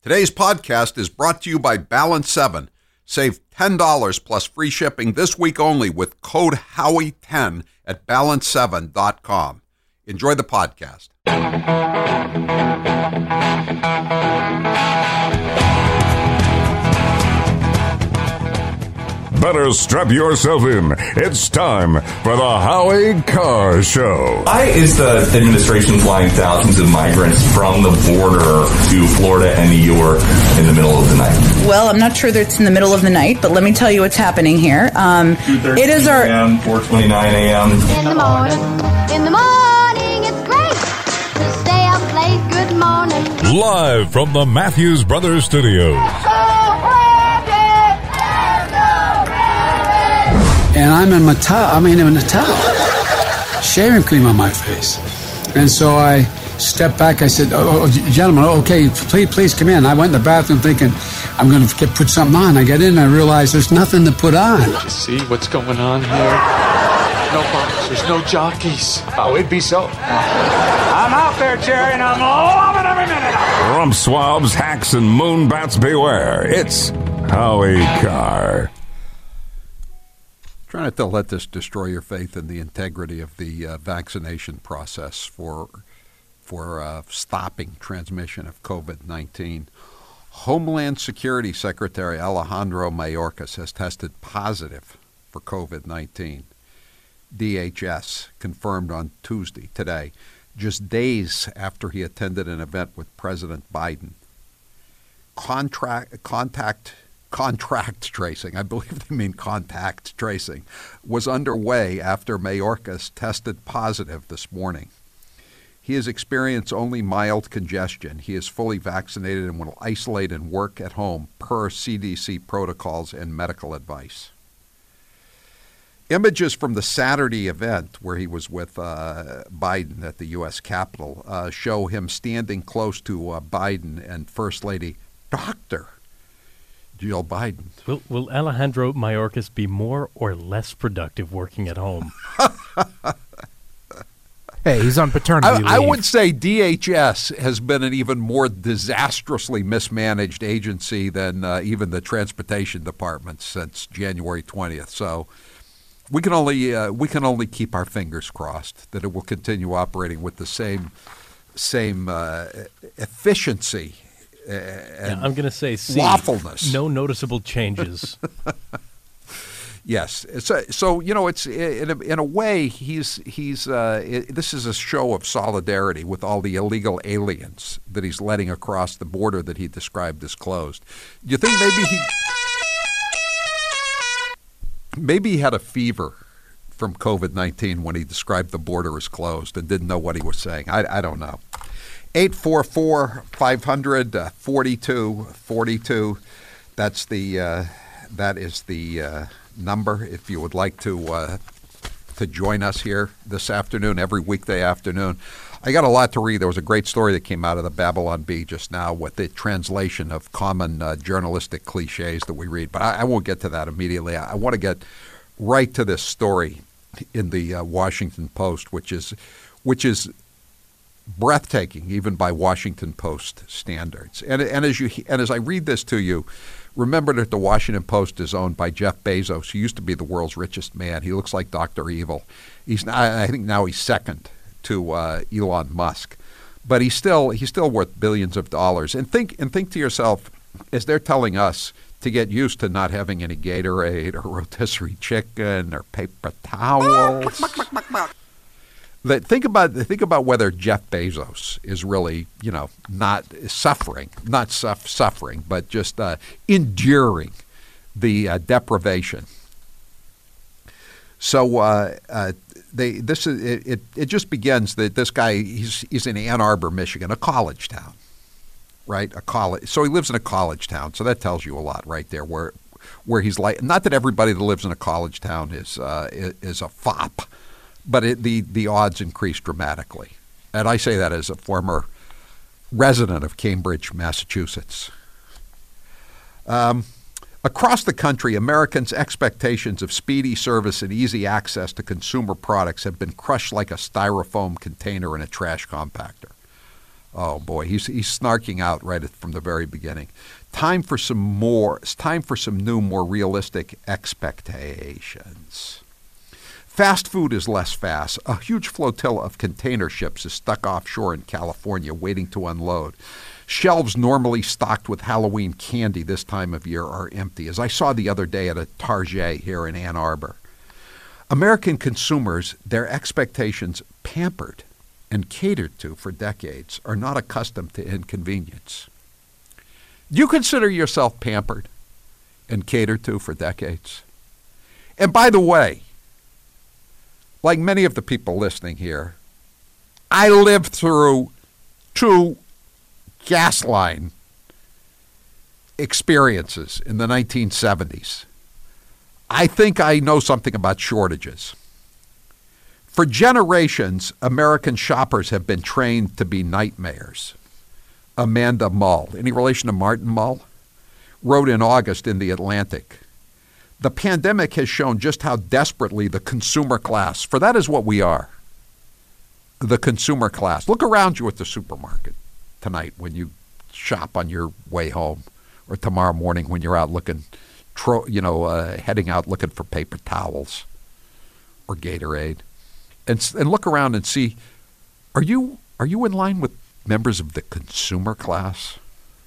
Today's podcast is brought to you by Balance 7. Save $10 plus free shipping this week only with code Howie10 at balance7.com. Enjoy the podcast. Better strap yourself in. It's time for the Howie Carr Show. Why is the administration flying thousands of migrants from the border to Florida and New York in the middle of the night? Well, I'm not sure that it's in the middle of the night, but let me tell you what's happening here. It is our 4:29 a.m. In the morning, it's great to stay up late. Good morning. Live from the Matthews Brothers Studios. And I'm in a towel, shaving cream on my face. And so I stepped back. I said, gentlemen, okay, please come in. I went in the bathroom thinking I'm going to put something on. I get in and I realize there's nothing to put on. You see what's going on here? No bumps. There's no jockeys. Oh, it'd be so. I'm out there, Jerry, and I'm loving every minute. Rump swabs, hacks, and moonbats beware. It's Howie Carr. Try not to let this destroy your faith in the integrity of the vaccination process for stopping transmission of COVID-19. Homeland Security Secretary Alejandro Mayorkas has tested positive for COVID-19. DHS confirmed on Tuesday, today, just days after he attended an event with President Biden. Contact tracing, I believe they mean contact tracing, was underway after Mayorkas tested positive this morning. He has experienced only mild congestion. He is fully vaccinated and will isolate and work at home per CDC protocols and medical advice. Images from the Saturday event where he was with Biden at the U.S. Capitol show him standing close to Biden and First Lady Dr. Jill Biden. Will Alejandro Mayorkas be more or less productive working at home? Hey, he's on paternity leave. I would say DHS has been an even more disastrously mismanaged agency than even the Transportation Department since January 20th. So we can only keep our fingers crossed that it will continue operating with the same efficiency. I'm going to say C. Lawfulness. No noticeable changes. Yes. So you know, it's in a way this is a show of solidarity with all the illegal aliens that he's letting across the border that he described as closed. Do you think maybe he had a fever from COVID-19 when he described the border as closed and didn't know what he was saying? I don't know. 844-500-4242. That is the number if you would like to join us here this afternoon, every weekday afternoon. I got a lot to read. There was a great story that came out of the Babylon Bee just now with the translation of common journalistic cliches that we read, but I won't get to that immediately. I want to get right to this story in the Washington Post, which is breathtaking, even by Washington Post standards. And as I read this to you, remember that the Washington Post is owned by Jeff Bezos, who used to be the world's richest man. He looks like Dr. Evil. I think now he's second to Elon Musk, but he's still worth billions of dollars. And think to yourself, as they're telling us to get used to not having any Gatorade or rotisserie chicken or paper towels. Think about whether Jeff Bezos is really, not suffering, but just enduring the deprivation. So it just begins that this guy he's in Ann Arbor, Michigan, a college town, right? So he lives in a college town. So that tells you a lot, right there. Where he's like, not that everybody that lives in a college town is a fop. But the odds increase dramatically. And I say that as a former resident of Cambridge, Massachusetts. Across the country, Americans' expectations of speedy service and easy access to consumer products have been crushed like a styrofoam container in a trash compactor. Oh boy, he's snarking out right from the very beginning. Time for some new, more realistic expectations. Fast food is less fast. A huge flotilla of container ships is stuck offshore in California waiting to unload. Shelves normally stocked with Halloween candy this time of year are empty, as I saw the other day at a Target here in Ann Arbor. American consumers, their expectations pampered and catered to for decades, are not accustomed to inconvenience. Do you consider yourself pampered and catered to for decades? And by the way, like many of the people listening here, I lived through 2 gas line experiences in the 1970s. I think I know something about shortages. For generations, American shoppers have been trained to be nightmares. Amanda Mull, any relation to Martin Mull, wrote in August in The Atlantic, "The pandemic has shown just how desperately the consumer class, for that is what we are, the consumer class." Look around you at the supermarket tonight when you shop on your way home, or tomorrow morning when you're out looking, heading out looking for paper towels or Gatorade. And look around and see, are you in line with members of the consumer class?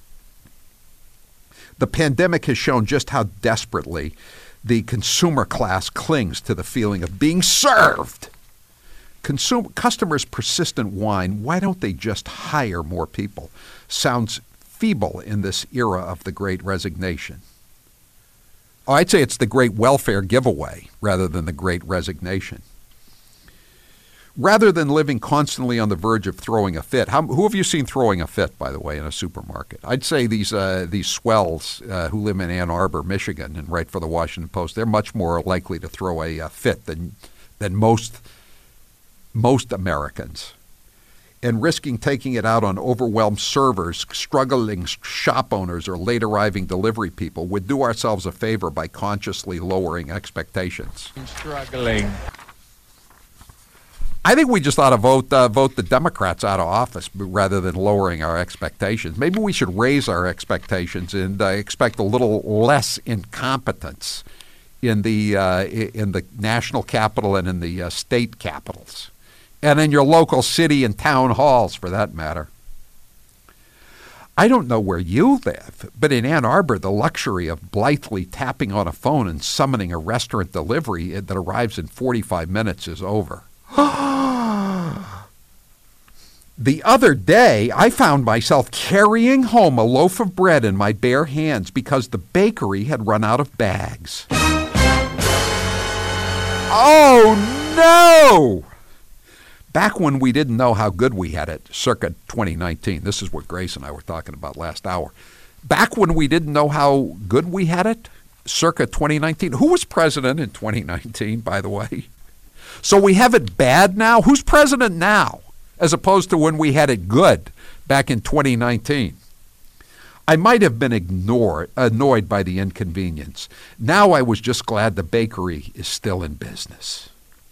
The pandemic has shown just how desperately the consumer class clings to the feeling of being served. Customers' persistent whine, "Why don't they just hire more people?" sounds feeble in this era of the Great Resignation. Oh, I'd say it's the Great Welfare Giveaway rather than the Great Resignation. Rather than living constantly on the verge of throwing a fit, who have you seen throwing a fit, by the way, in a supermarket? I'd say these swells who live in Ann Arbor, Michigan, and write for the Washington Post, they're much more likely to throw a fit than most Americans. And risking taking it out on overwhelmed servers, struggling shop owners, or late arriving delivery people would do ourselves a favor by consciously lowering expectations. Struggling. I think we just ought to vote the Democrats out of office rather than lowering our expectations. Maybe we should raise our expectations and expect a little less incompetence in the national capital and in the state capitals, and in your local city and town halls, for that matter. I don't know where you live, but in Ann Arbor, the luxury of blithely tapping on a phone and summoning a restaurant delivery that arrives in 45 minutes is over. The other day, I found myself carrying home a loaf of bread in my bare hands because the bakery had run out of bags. Oh, no! Back when we didn't know how good we had it, circa 2019, this is what Grace and I were talking about last hour. Back when we didn't know how good we had it, circa 2019. Who was president in 2019, by the way? So we have it bad now? Who's president now, as opposed to when we had it good back in 2019? I might have been annoyed by the inconvenience. Now I was just glad the bakery is still in business.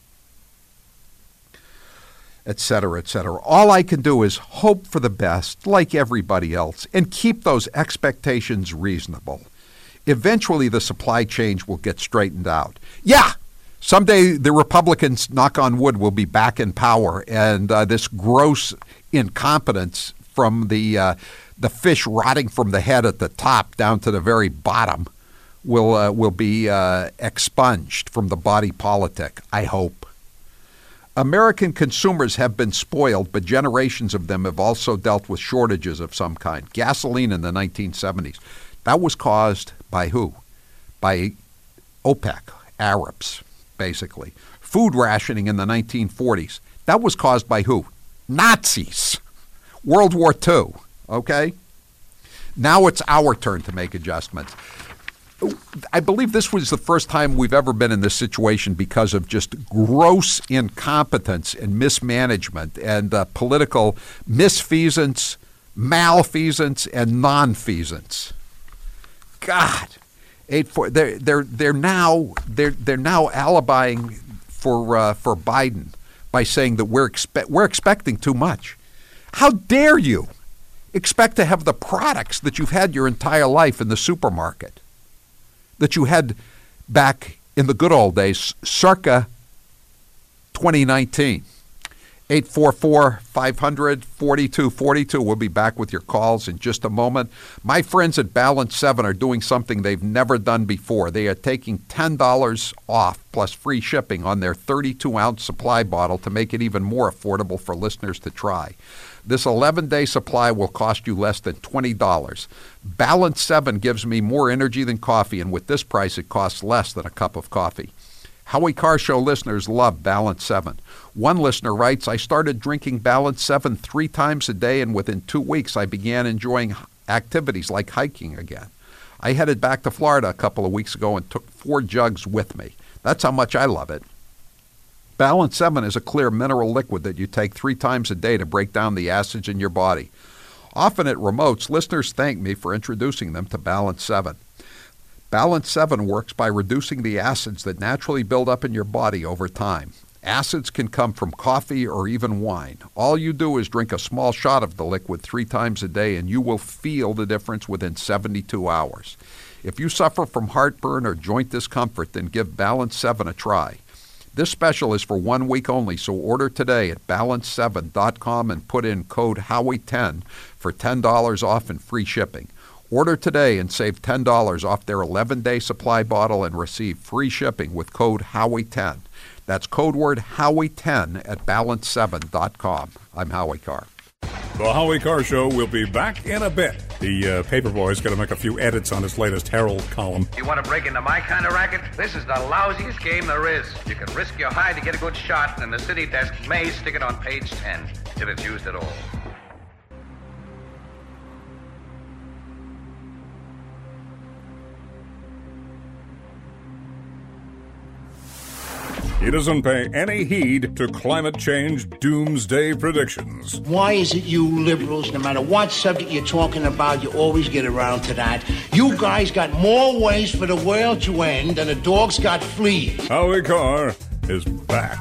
Et cetera, et cetera. All I can do is hope for the best, like everybody else, and keep those expectations reasonable. Eventually the supply chain will get straightened out. Yeah! Someday the Republicans, knock on wood, will be back in power, and this gross incompetence from the fish rotting from the head at the top down to the very bottom will be expunged from the body politic, I hope. American consumers have been spoiled, but generations of them have also dealt with shortages of some kind. Gasoline in the 1970s, that was caused by who? By OPEC, Arabs, basically. Food rationing in the 1940s, that was caused by who? Nazis. World War II, okay? Now it's our turn to make adjustments. I believe this was the first time we've ever been in this situation because of just gross incompetence and mismanagement and political misfeasance, malfeasance, and nonfeasance. God, they're now alibying for Biden by saying that we're expecting too much. How dare you expect to have the products that you've had your entire life in the supermarket, that you had back in the good old days, circa 2019. 844-500-4242. We'll be back with your calls in just a moment. My friends at Balance 7 are doing something they've never done before. They are taking $10 off plus free shipping on their 32-ounce supply bottle to make it even more affordable for listeners to try. This 11-day supply will cost you less than $20. Balance 7 gives me more energy than coffee, and with this price, it costs less than a cup of coffee. Howie Carr Show listeners love Balance 7. One listener writes, I started drinking Balance 7 3 times a day, and within 2 weeks, I began enjoying activities like hiking again. I headed back to Florida a couple of weeks ago and took 4 jugs with me. That's how much I love it. Balance 7 is a clear mineral liquid that you take 3 times a day to break down the acids in your body. Often at remotes, listeners thank me for introducing them to Balance 7. Balance 7 works by reducing the acids that naturally build up in your body over time. Acids can come from coffee or even wine. All you do is drink a small shot of the liquid 3 times a day, and you will feel the difference within 72 hours. If you suffer from heartburn or joint discomfort, then give Balance 7 a try. This special is for 1 week only, so order today at balance7.com and put in code Howie10 for $10 off and free shipping. Order today and save $10 off their 11-day supply bottle and receive free shipping with code Howie10. That's code word Howie10 at balance7.com. I'm Howie Carr. The Howie Carr Show will be back in a bit. The Paperboy's going to make a few edits on his latest Herald column. You want to break into my kind of racket? This is the lousiest game there is. You can risk your hide to get a good shot, and the city desk may stick it on page 10, if it's used at all. He doesn't pay any heed to climate change doomsday predictions. Why is it you liberals, no matter what subject you're talking about, you always get around to that? You guys got more ways for the world to end than the dogs got fleas. Howie Carr is back.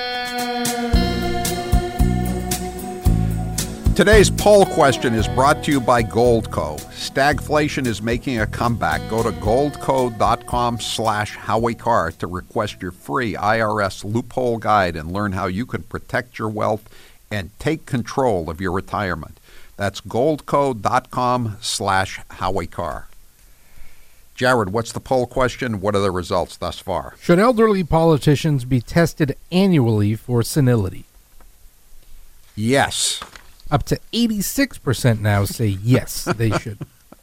Today's poll question is brought to you by Goldco. Stagflation is making a comeback. Go to goldco.com/Howie Carr to request your free IRS loophole guide and learn how you can protect your wealth and take control of your retirement. That's goldco.com/Howie Carr. Jared, what's the poll question? What are the results thus far? Should elderly politicians be tested annually for senility? Yes. Up to 86% now say yes, they should.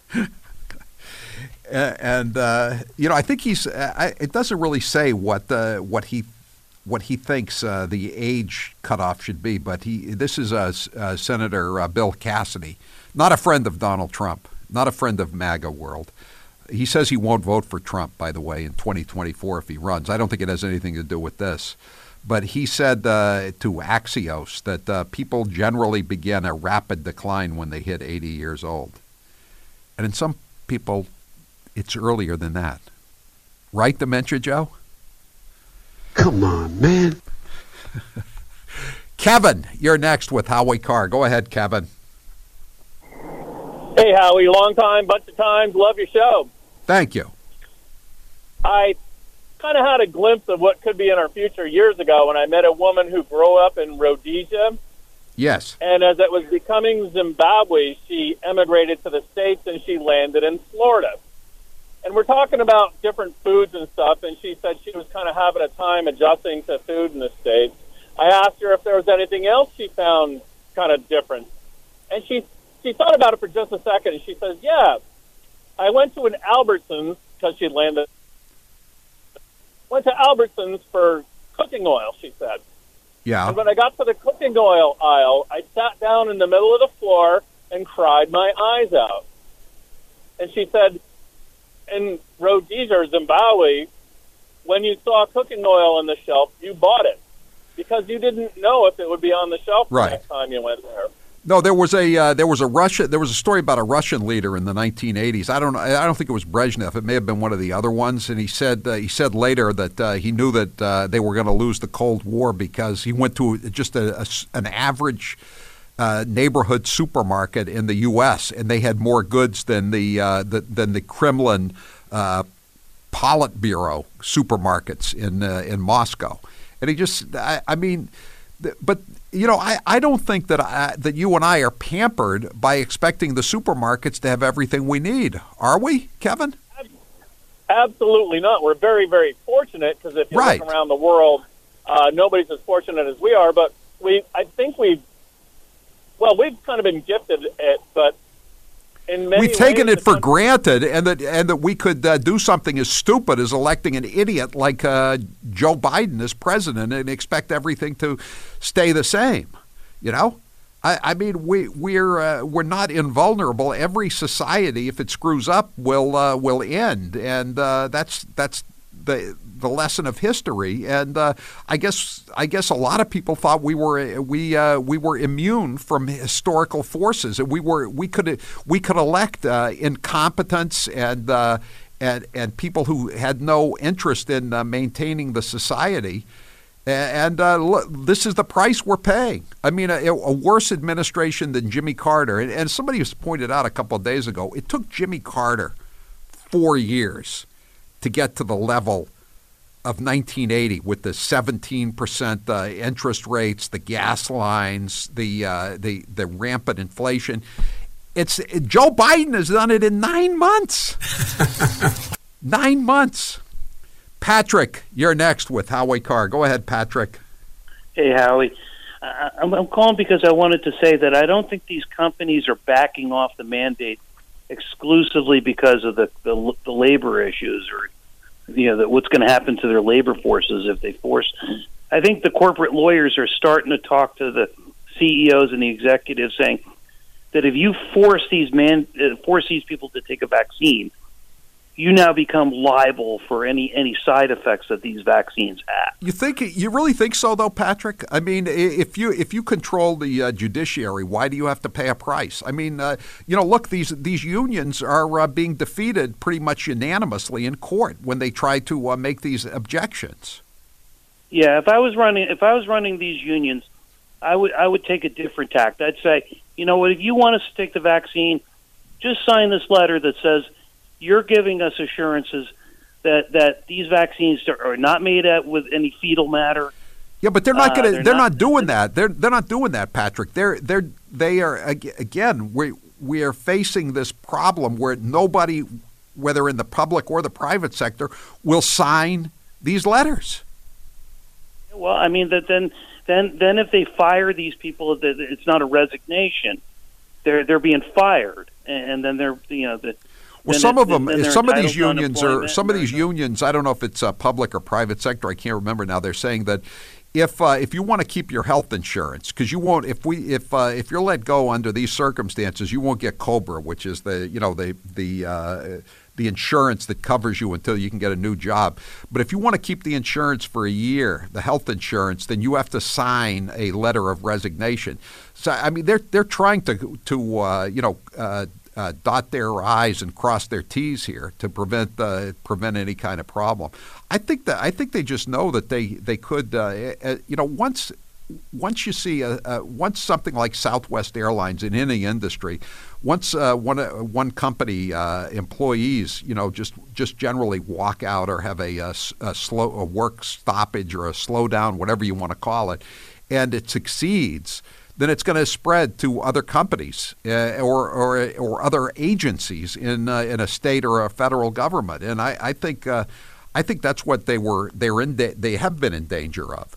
And I think he's. It doesn't really say what he thinks the age cutoff should be, but this is Senator Bill Cassidy, not a friend of Donald Trump, not a friend of MAGA world. He says he won't vote for Trump, by the way, in 2024 if he runs. I don't think it has anything to do with this. But he said to Axios that people generally begin a rapid decline when they hit 80 years old. And in some people, it's earlier than that. Right, Dementia Joe? Come on, man. Kevin, you're next with Howie Carr. Go ahead, Kevin. Hey, Howie. Long time, bunch of times. Love your show. Thank you. I kind of had a glimpse of what could be in our future years ago when I met a woman who grew up in Rhodesia. Yes. And as it was becoming Zimbabwe, she emigrated to the States and she landed in Florida. And we're talking about different foods and stuff, and she said she was kind of having a time adjusting to food in the States. I asked her if there was anything else she found kind of different. And she thought about it for just a second, and she says, yeah, I went to an Albertsons, because she landed. Went to Albertsons for cooking oil, she said. Yeah. And when I got to the cooking oil aisle, I sat down in the middle of the floor and cried my eyes out. And she said, in Rhodesia or Zimbabwe, when you saw cooking oil on the shelf, you bought it because you didn't know if it would be on the shelf the next time you went there. No, there was a story about a Russian leader in the 1980s. I don't think it was Brezhnev. It may have been one of the other ones. And he said later that he knew that they were going to lose the Cold War because he went to just an average neighborhood supermarket in the U.S., and they had more goods than the Kremlin Politburo supermarkets in Moscow. And he just, I mean, but you know, I don't think that you and I are pampered by expecting the supermarkets to have everything we need, are we, Kevin? Absolutely not. We're very, very fortunate because if you look around the world, nobody's as fortunate as we are. But I think we've kind of been gifted it, but in many we've taken ways, it for granted, and that we could do something as stupid as electing an idiot like Joe Biden as president and expect everything to stay the same. You know, I mean, we're not invulnerable. Every society, if it screws up, will end, and that's the lesson of history. And I guess a lot of people thought we were immune from historical forces, and we could elect incompetence and people who had no interest in maintaining the society. And look, this is the price we're paying. I mean, a worse administration than Jimmy Carter. And somebody was pointed out a couple of days ago, it took Jimmy Carter 4 years to get to the level of 1980 with the 17% interest rates, the gas lines, the rampant inflation. Joe Biden has done it in 9 months. 9 months. Patrick, you're next with Howie Carr. Go ahead, Patrick. Hey, Howie. I'm calling because I wanted to say that I don't think these companies are backing off the mandate exclusively because of the labor issues or what's going to happen to their labor forces if they force. I think the corporate lawyers are starting to talk to the CEOs and the executives saying that if you force these people to take a vaccine, you now become liable for any side effects that these vaccines have. You really think so, though, Patrick? I mean, if you control the judiciary, why do you have to pay a price? I mean, look, these unions are being defeated pretty much unanimously in court when they try to make these objections. Yeah, if I was running these unions, I would take a different tact. I'd say, you know what, if you want us to take the vaccine, just sign this letter that says you're giving us assurances that these vaccines are not made with any fetal matter. Yeah, but they're not going to. They're not doing that. They're not doing that, Patrick. They are again. We are facing this problem where nobody, whether in the public or the private sector, will sign these letters. Well, I mean that then if they fire these people, it's not a resignation. They're being fired, and then they're Well, some of these unions, I don't know if it's public or private sector, I can't remember now. They're saying that if you want to keep your health insurance, because you won't, if you're let go under these circumstances, you won't get COBRA, which is the insurance that covers you until you can get a new job. But if you want to keep the insurance for a year, the health insurance, then you have to sign a letter of resignation. So I mean, they're trying to dot their I's and cross their T's here to prevent any kind of problem. I think they just know that they could once you see once something like Southwest Airlines in any industry, once one company employees just generally walk out or have a work stoppage or a slowdown, whatever you want to call it, and it succeeds, then it's going to spread to other companies or other agencies in a state or a federal government, and I think that's what they have been in danger of.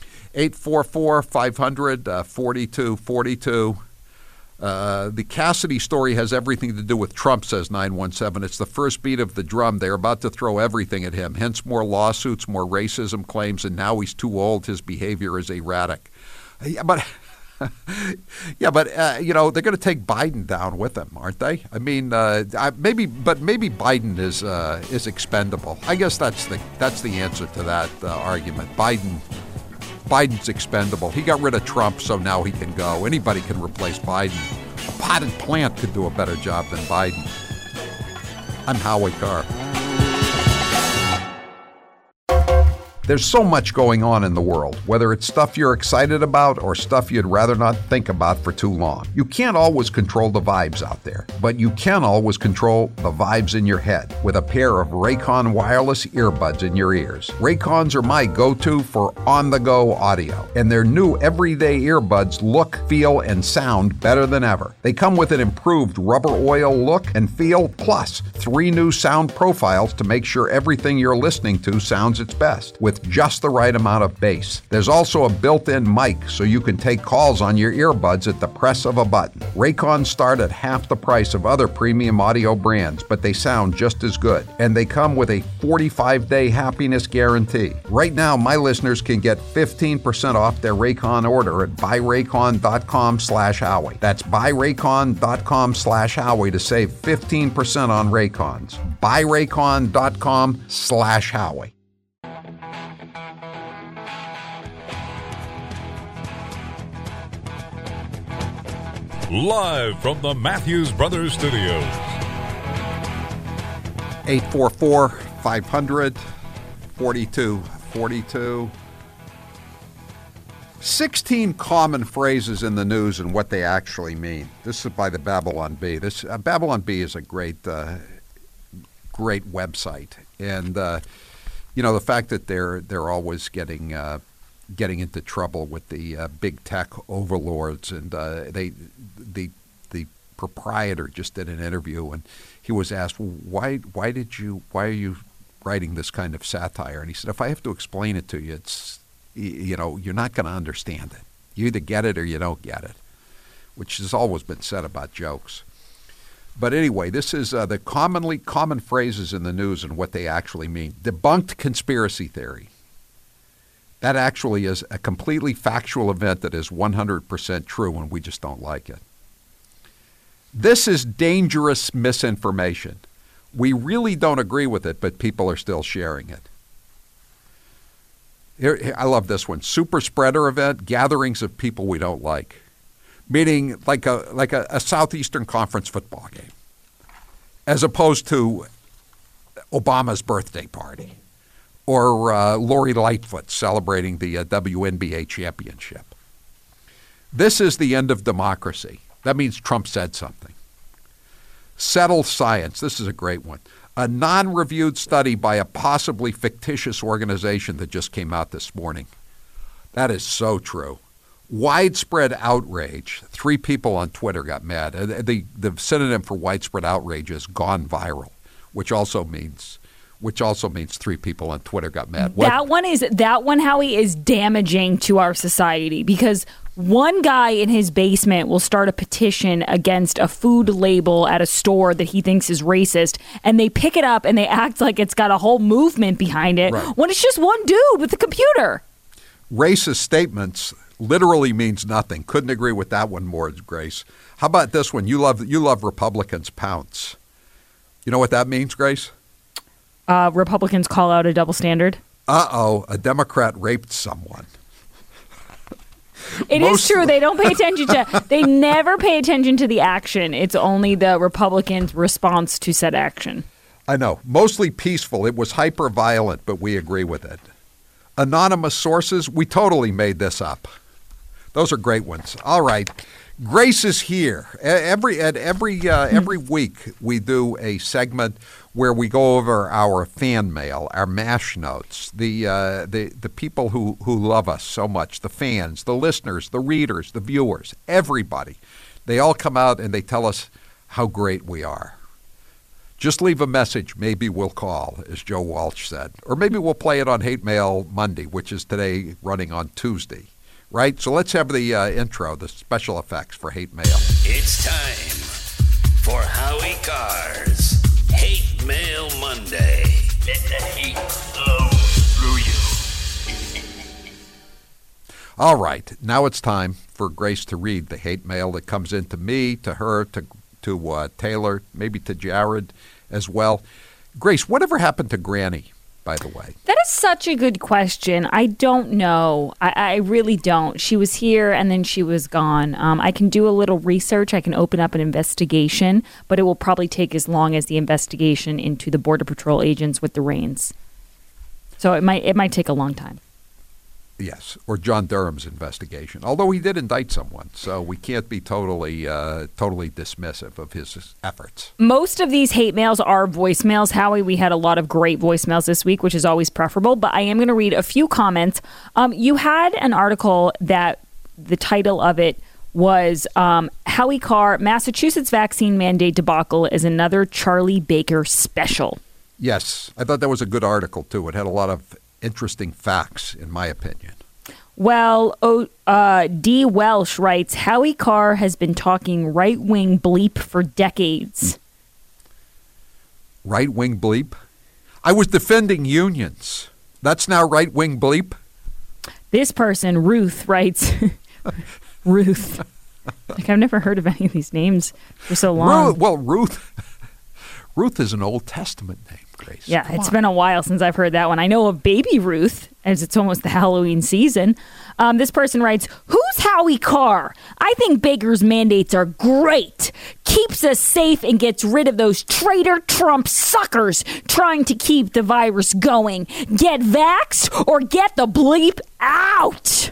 844-500-4242. The Cassidy story has everything to do with Trump, says 917. It's the first beat of the drum. They're about to throw everything at him. Hence more lawsuits, more racism claims, and now he's too old. His behavior is erratic. Yeah, but they're going to take Biden down with them, aren't they? I mean, maybe Biden is expendable. I guess that's the answer to that argument. Biden's expendable. He got rid of Trump, so now he can go. Anybody can replace Biden. A potted plant could do a better job than Biden. I'm Howie Carr. There's so much going on in the world, whether it's stuff you're excited about or stuff you'd rather not think about for too long. You can't always control the vibes out there, but you can always control the vibes in your head with a pair of Raycon wireless earbuds in your ears. Raycons are my go-to for on-the-go audio, and their new everyday earbuds look, feel, and sound better than ever. They come with an improved rubber oil look and feel, plus 3 new sound profiles to make sure everything you're listening to sounds its best, with just the right amount of bass. There's also a built-in mic so you can take calls on your earbuds at the press of a button. Raycons start at half the price of other premium audio brands, but they sound just as good. And they come with a 45-day happiness guarantee. Right now, my listeners can get 15% off their Raycon order at buyraycon.com/Howie. That's buyraycon.com/Howie to save 15% on Raycons. buyraycon.com/Howie. Live from the Matthews Brothers Studios. 844-500-4242. 16 common phrases in the news and what they actually mean. This is by the Babylon Bee. Babylon Bee is a great website, and the fact that they're always getting into trouble with the big tech overlords, and the proprietor just did an interview, and he was asked, why are you writing this kind of satire? And he said, if I have to explain it to you, it's, you're not going to understand it. You either get it or you don't get it, which has always been said about jokes. But anyway, this is the common phrases in the news and what they actually mean. Debunked conspiracy theory. That actually is a completely factual event that is 100% true, and we just don't like it. This is dangerous misinformation. We really don't agree with it, but people are still sharing it. Here, I love this one. Super spreader event, gatherings of people we don't like. Meaning like a Southeastern Conference football game, as opposed to Obama's birthday party or Lori Lightfoot celebrating the WNBA championship. This is the end of democracy. That means Trump said something. Settled science. This is a great one. A non-reviewed study by a possibly fictitious organization that just came out this morning. That is so true. Widespread outrage. 3 people on Twitter got mad. The synonym for widespread outrage is gone viral, which also means 3 people on Twitter got mad. That one, Howie, is damaging to our society, because one guy in his basement will start a petition against a food label at a store that he thinks is racist, and they pick it up and they act like it's got a whole movement behind it, right, when it's just one dude with a computer. Racist statements literally means nothing. Couldn't agree with that one more, Grace. How about this one? You love Republicans pounce. You know what that means, Grace? Republicans call out a double standard. Uh-oh, a Democrat raped someone. It is true. They don't pay attention they never pay attention to the action. It's only the Republicans' response to said action. I know. Mostly peaceful. It was hyper-violent, but we agree with it. Anonymous sources, we totally made this up. Those are great ones. All right. Grace is here. Every week we do a segment where we go over our fan mail, our MASH notes, the people who love us so much, the fans, the listeners, the readers, the viewers, everybody. They all come out and they tell us how great we are. Just leave a message. Maybe we'll call, as Joe Walsh said. Or maybe we'll play it on Hate Mail Monday, which is today running on Tuesday. Right? So let's have the intro, the special effects for Hate Mail. It's time for Howie Carr's Hate Mail Monday. Let the hate flow through you. All right. Now it's time for Grace to read the hate mail that comes in to me, to her, to Taylor, maybe to Jared as well. Grace, whatever happened to Granny, by the way? That is such a good question. I don't know. I really don't. She was here and then she was gone. I can do a little research. I can open up an investigation, but it will probably take as long as the investigation into the Border Patrol agents with the reins. So it might take a long time. Yes, or John Durham's investigation. Although he did indict someone, so we can't be totally dismissive of his efforts. Most of these hate mails are voicemails, Howie. We had a lot of great voicemails this week, which is always preferable. But I am going to read a few comments. You had an article that the title of it was Howie Carr, Massachusetts vaccine mandate debacle is another Charlie Baker special. Yes, I thought that was a good article, too. It had a lot of interesting facts, in my opinion. Well, D. Welsh writes, Howie Carr has been talking right-wing bleep for decades. Right-wing bleep? I was defending unions. That's now right-wing bleep? This person, Ruth, writes, Ruth. Like, I've never heard of any of these names for so long. Ruth is an Old Testament name, Grace. Yeah, it's been a while since I've heard that one. I know of Baby Ruth, as it's almost the Halloween season. This person writes, who's Howie Carr? I think Baker's mandates are great. Keeps us safe and gets rid of those traitor Trump suckers trying to keep the virus going. Get vaxxed or get the bleep out.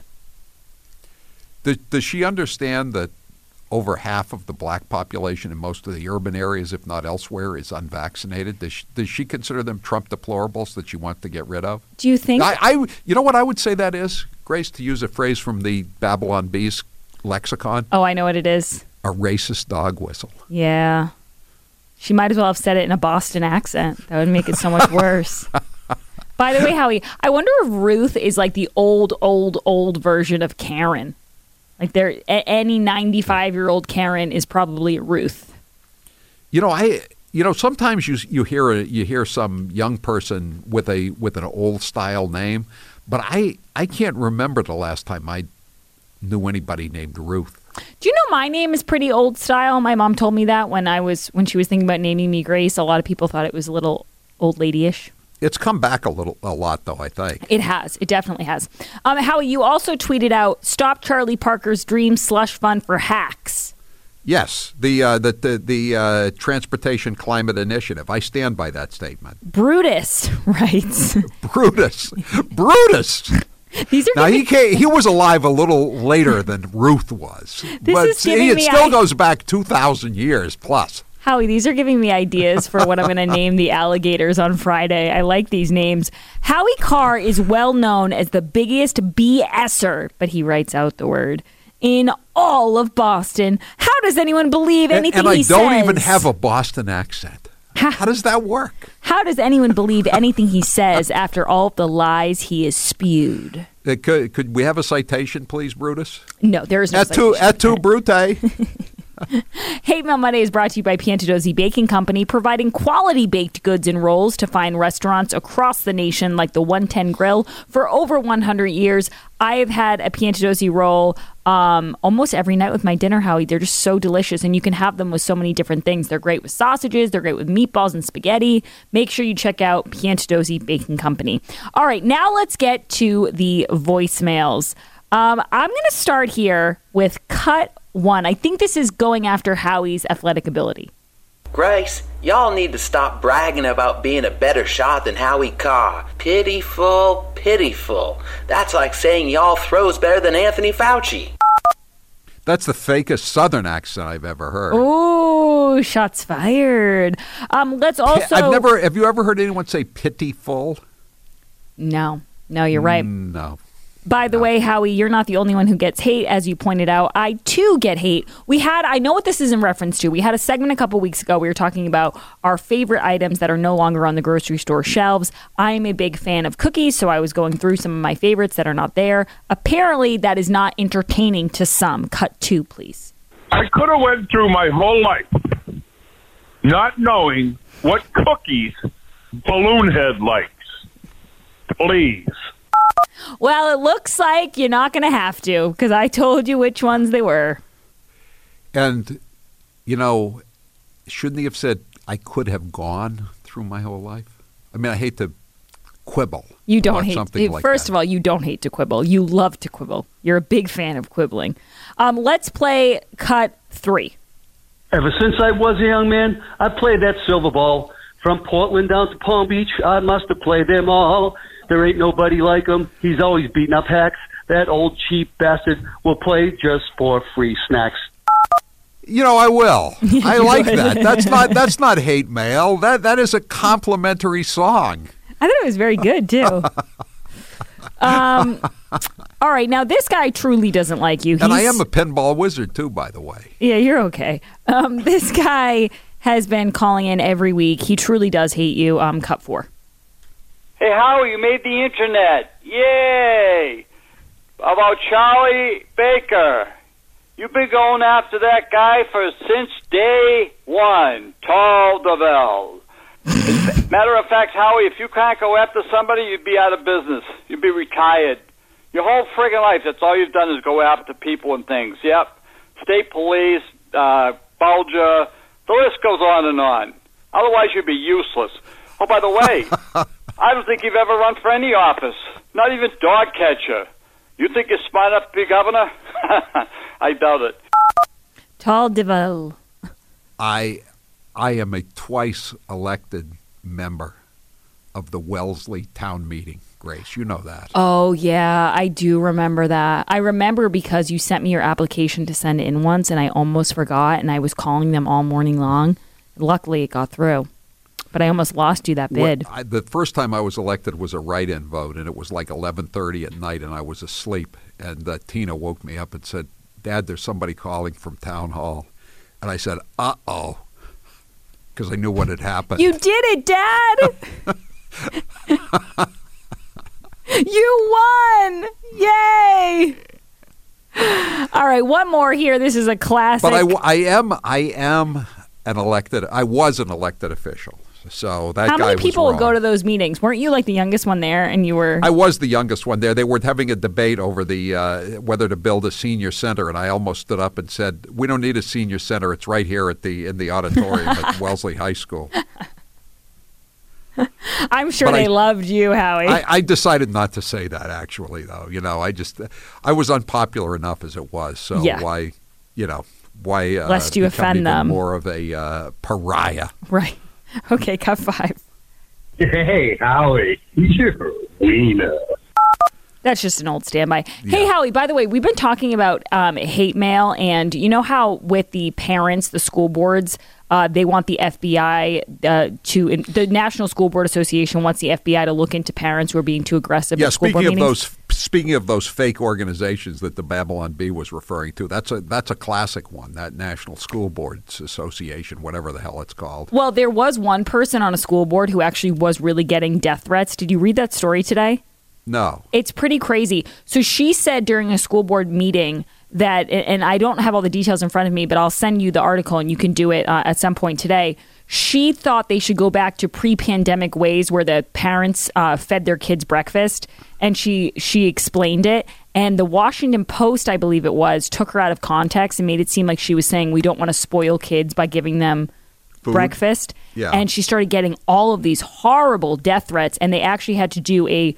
Does she understand that over half of the black population in most of the urban areas, if not elsewhere, is unvaccinated? Does she consider them Trump deplorables that she wants to get rid of? Do you think? You know what I would say that is, Grace, to use a phrase from the Babylon Bees lexicon? Oh, I know what it is. A racist dog whistle. Yeah. She might as well have said it in a Boston accent. That would make it so much worse. By the way, Howie, I wonder if Ruth is like the old version of Karen. Like any 95-year-old Karen is probably Ruth. Sometimes you hear some young person with an old style name, but I can't remember the last time I knew anybody named Ruth. Do you know my name is pretty old style? My mom told me that when she was thinking about naming me Grace. A lot of people thought it was a little old lady-ish. It's come back a lot, though, I think. It has. It definitely has. Howie, you also tweeted out, stop Charlie Parker's dream slush fund for hacks. Yes, the Transportation Climate Initiative. I stand by that statement. Brutus writes. Brutus. These are he was alive a little later than Ruth was. It still goes back 2,000 years plus. Howie, these are giving me ideas for what I'm going to name the alligators on Friday. I like these names. Howie Carr is well known as the biggest BSer, but he writes out the word, in all of Boston. How does anyone believe anything he says? And I don't even have a Boston accent. How does that work? How does anyone believe anything he says after all the lies he has spewed? Could we have a citation, please, Brutus? No, there is no citation. Et tu, Brute. Hate Mail Monday is brought to you by Piantadosi Baking Company, providing quality baked goods and rolls to fine restaurants across the nation like the 110 Grill for over 100 years. I have had a Piantadosi roll almost every night with my dinner, Howie. They're just so delicious, and you can have them with so many different things. They're great with sausages. They're great with meatballs and spaghetti. Make sure you check out Piantadosi Baking Company. All right, now let's get to the voicemails. I'm going to start here with cut one. I think this is going after Howie's athletic ability. Grace, y'all need to stop bragging about being a better shot than Howie Carr. Pitiful, pitiful. That's like saying y'all throws better than Anthony Fauci. That's the fakest Southern accent I've ever heard. Ooh, shots fired. Let's also... Have you ever heard anyone say pitiful? No, you're right. No. By the way, Howie, you're not the only one who gets hate, as you pointed out. I, too, get hate. I know what this is in reference to. We had a segment a couple weeks ago. We were talking about our favorite items that are no longer on the grocery store shelves. I am a big fan of cookies, so I was going through some of my favorites that are not there. Apparently, that is not entertaining to some. Cut two, please. I could have went through my whole life not knowing what cookies Balloonhead likes. Please. Well, it looks like you're not going to have to, because I told you which ones they were. And, shouldn't he have said, I could have gone through my whole life? I mean, I hate to quibble. You don't hate something like First that. of all, you don't hate to quibble. You love to quibble. You're a big fan of quibbling. Let's play cut three. Ever since I was a young man, I played that silver ball. From Portland down to Palm Beach, I must have played them all. There ain't nobody like him. He's always beating up hacks. That old cheap bastard will play just for free snacks. You know, I will. I like that. That's not hate mail. That is a complimentary song. I thought it was very good too. All right, now this guy truly doesn't like you. And I am a pinball wizard too, by the way. Yeah, you're okay. This guy has been calling in every week. He truly does hate you. Cut 4. Hey, Howie, you made the internet. Yay! About Charlie Baker. You've been going after that guy since day one, Tall DeVille. Matter of fact, Howie, if you can't go after somebody, you'd be out of business. You'd be retired. Your whole friggin' life, that's all you've done is go after people and things. Yep. State police, Bulger, the list goes on and on. Otherwise, you'd be useless. Oh, by the way, I don't think you've ever run for any office, not even dog catcher. You think you're smart enough to be governor? I doubt it. Tall DeVille. I am a twice elected member of the Wellesley town meeting, Grace. You know that. Oh, yeah, I do remember that. I remember because you sent me your application to send it in once, and I almost forgot, and I was calling them all morning long. Luckily, it got through. But I almost lost you that bid. The first time I was elected was a write-in vote, and it was like 11:30 at night, and I was asleep. And Tina woke me up and said, Dad, there's somebody calling from town hall. And I said, uh-oh, because I knew what had happened. You did it, Dad! You won! Yay! All right, one more here. This is a classic. But I am an elected. I was an elected official. So that How guy many people was would go to those meetings? Weren't you like the youngest one there? And you were. I was the youngest one there. They were having a debate over the whether to build a senior center, and I almost stood up and said, "We don't need a senior center. It's right here in the auditorium at Wellesley High School." I'm sure they loved you, Howie. I decided not to say that, actually, though. You know, I was unpopular enough as it was. So why lest you offend them, more of a pariah, right? Okay, cut 5. Hey, Howie, you're wiener. That's just an old standby. Yeah. Hey, Howie, by the way, we've been talking about hate mail, and you know how with the parents, the school boards, they want the FBI the National School Board Association wants the FBI to look into parents who are being too aggressive at school board meetings? Speaking of those fake organizations that the Babylon Bee was referring to, that's a classic one, that National School Boards Association, whatever the hell it's called. Well, there was one person on a school board who actually was really getting death threats. Did you read that story today? No. It's pretty crazy. So she said during a school board meeting that, and I don't have all the details in front of me, but I'll send you the article and you can do it at some point today. She thought they should go back to pre-pandemic ways where the parents fed their kids breakfast, and she explained it. And the Washington Post, I believe it was, took her out of context and made it seem like she was saying we don't want to spoil kids by giving them food, breakfast. Yeah. And she started getting all of these horrible death threats, and they actually had to do an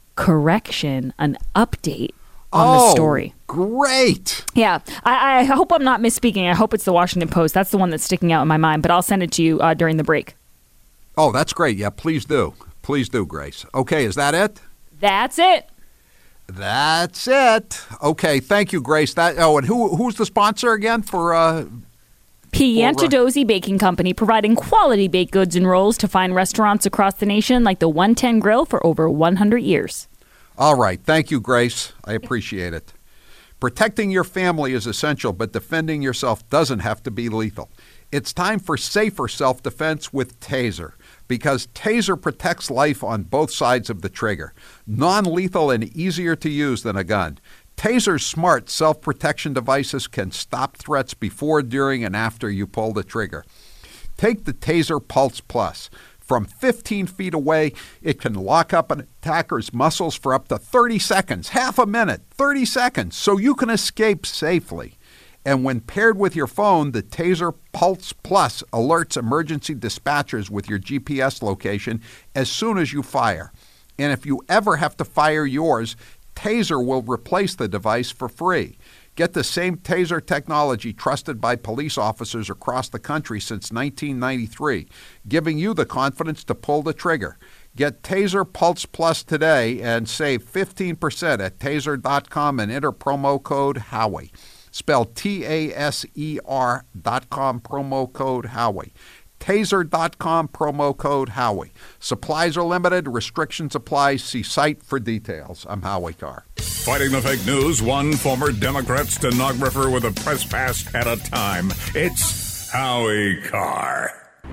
update on the story. Great. Yeah. I hope I'm not misspeaking. I hope it's the Washington Post. That's the one that's sticking out in my mind, but I'll send it to you during the break. Oh, that's great. Yeah, please do. Please do, Grace. Okay, is that it? That's it. That's it. Okay, thank you, Grace. And who's the sponsor again for Piantadosi Baking Company, providing quality baked goods and rolls to fine restaurants across the nation like the 110 Grill for over 100 years. All right. Thank you, Grace. I appreciate it. Protecting your family is essential, but defending yourself doesn't have to be lethal. It's time for safer self-defense with Taser, because Taser protects life on both sides of the trigger. Non-lethal and easier to use than a gun. Taser's smart self-protection devices can stop threats before, during, and after you pull the trigger. Take the Taser Pulse Plus. From 15 feet away, it can lock up an attacker's muscles for up to 30 seconds, half a minute, 30 seconds, so you can escape safely. And when paired with your phone, the Taser Pulse Plus alerts emergency dispatchers with your GPS location as soon as you fire. And if you ever have to fire yours, Taser will replace the device for free. Get the same Taser technology trusted by police officers across the country since 1993, giving you the confidence to pull the trigger. Get Taser Pulse Plus today and save 15% at taser.com and enter promo code Howie. Spell TASER.com, promo code Howie. Taser.com, promo code Howie. Supplies are limited. Restrictions apply. See site for details. I'm Howie Carr. Fighting the fake news, one former Democrat stenographer with a press pass at a time. It's Howie Carr.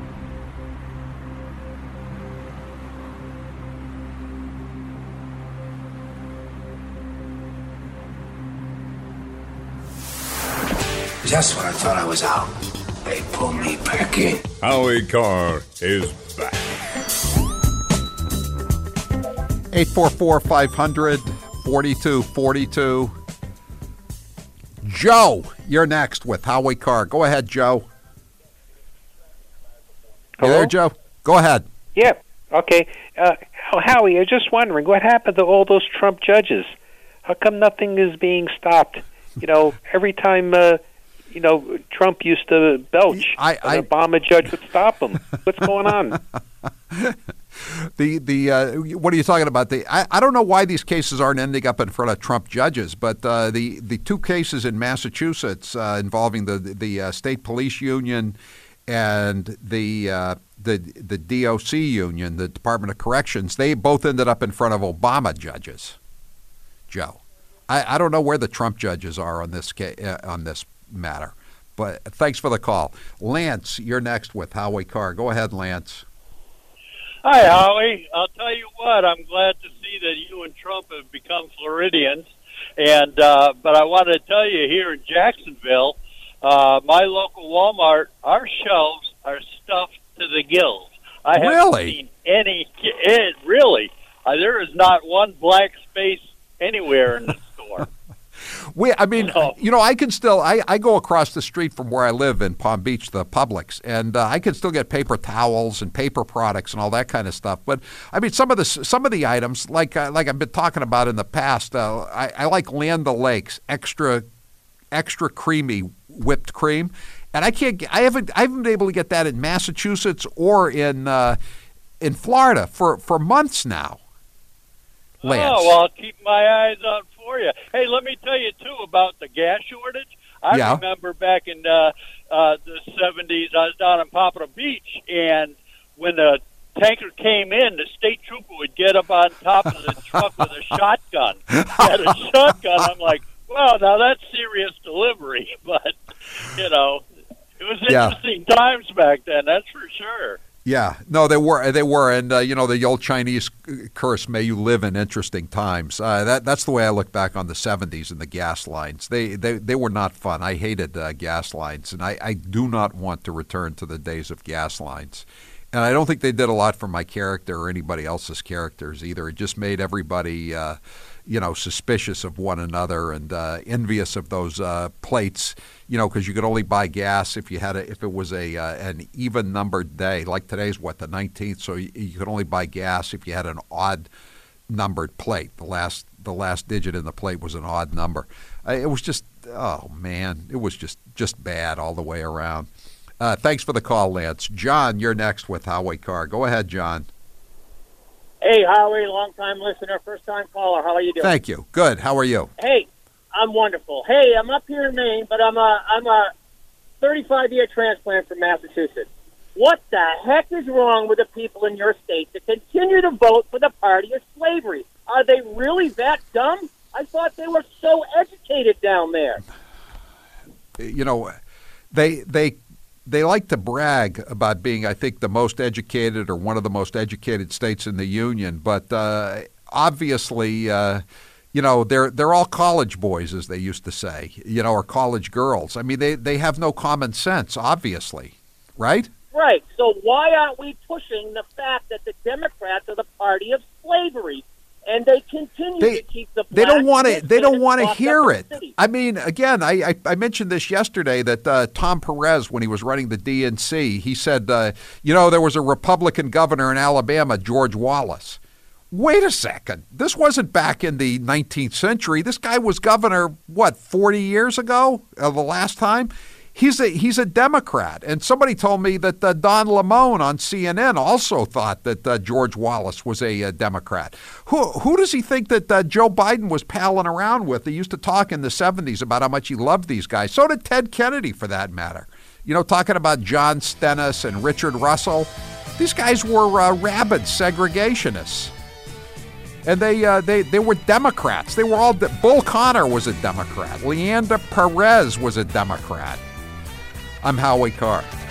Just when I thought I was out, they pulled me back in. Howie Carr is back. 844-500-4242. Joe, you're next with Howie Carr. Go ahead, Joe. You there, Joe? Go ahead. Yeah. Okay. Howie, I was just wondering, what happened to all those Trump judges? How come nothing is being stopped? You know, every time, Trump used to belch, an Obama judge would stop him. What's going on? What are you talking about? I don't know why these cases aren't ending up in front of Trump judges, but the two cases in Massachusetts involving the state police union and the DOC union, the Department of Corrections, they both ended up in front of Obama judges. Joe, I don't know where the Trump judges are on this matter, but thanks for the call. Lance, you're next with Howie Carr. Go ahead, Lance. Hi, Howie. I'll tell you what, I'm glad to see that you and Trump have become Floridians. And but I want to tell you, here in Jacksonville, my local Walmart, our shelves are stuffed to the gills. I haven't seen any. Really, there is not one black space anywhere in the store. I can still, I go across the street from where I live in Palm Beach, the Publix, and I can still get paper towels and paper products and all that kind of stuff. But I mean, some of the items, like I've been talking about in the past, I like Land O'Lakes extra creamy whipped cream, and I haven't been able to get that in Massachusetts or in Florida for months now. Lance. Oh, well, I'll keep my eyes out for you. Hey, let me tell you, too, about the gas shortage. I remember back in the 70s, I was down in Pompano Beach, and when the tanker came in, the state trooper would get up on top of the truck with a shotgun. He had a shotgun. I'm like, well, now that's serious delivery. But, it was interesting times back then, that's for sure. Yeah, no, they were, and the old Chinese curse, "May you live in interesting times." That's the way I look back on the '70s and the gas lines. They were not fun. I hated gas lines, and I do not want to return to the days of gas lines. And I don't think they did a lot for my character or anybody else's characters either. It just made everybody, suspicious of one another and envious of those plates. Because you could only buy gas if it was an even numbered day. Like today's the 19th, so you could only buy gas if you had an odd numbered plate. The last digit in the plate was an odd number. It was just, oh man, it was just bad all the way around. Thanks for the call, Lance. John, you're next with Howie Carr. Go ahead, John. Hey, Howie, long-time listener, first-time caller. How are you doing? Thank you. Good. How are you? Hey, I'm wonderful. Hey, I'm up here in Maine, but I'm a 35-year transplant from Massachusetts. What the heck is wrong with the people in your state that continue to vote for the party of slavery? Are they really that dumb? I thought they were so educated down there. They like to brag about being, I think, the most educated or one of the most educated states in the union, but obviously, they're all college boys, as they used to say, or college girls. I mean, they have no common sense, obviously, right? Right. So why aren't we pushing the fact that the Democrats are the party of slavery? And they continue to keep the They don't want to hear it. I mean, again, I mentioned this yesterday that Tom Perez, when he was running the DNC, he said, there was a Republican governor in Alabama, George Wallace. Wait a second. This wasn't back in the 19th century. This guy was governor, 40 years ago, the last time? He's a Democrat. And somebody told me that Don Lemon on CNN also thought that George Wallace was a Democrat. Who does he think that Joe Biden was palling around with? He used to talk in the 70s about how much he loved these guys. So did Ted Kennedy, for that matter. You know, talking about John Stennis and Richard Russell. These guys were rabid segregationists. And they were Democrats. They were all Bull Connor was a Democrat. Leander Perez was a Democrat. I'm Howie Carr.